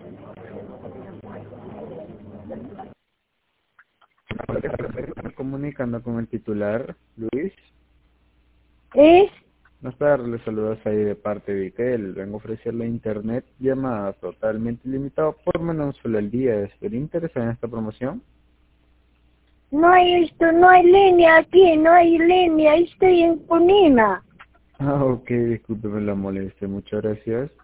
Comunicando con el titular, Luis. ¿Es? Buenas tardes, le saludas ahí de parte de Itel. Vengo a ofrecerle internet llamada totalmente ilimitada por menos solo el día. ¿Estaría interesado en esta promoción? No hay no hay línea aquí, no hay línea, estoy en Punina. Ah, ok, discúlpeme la molestia, muchas gracias.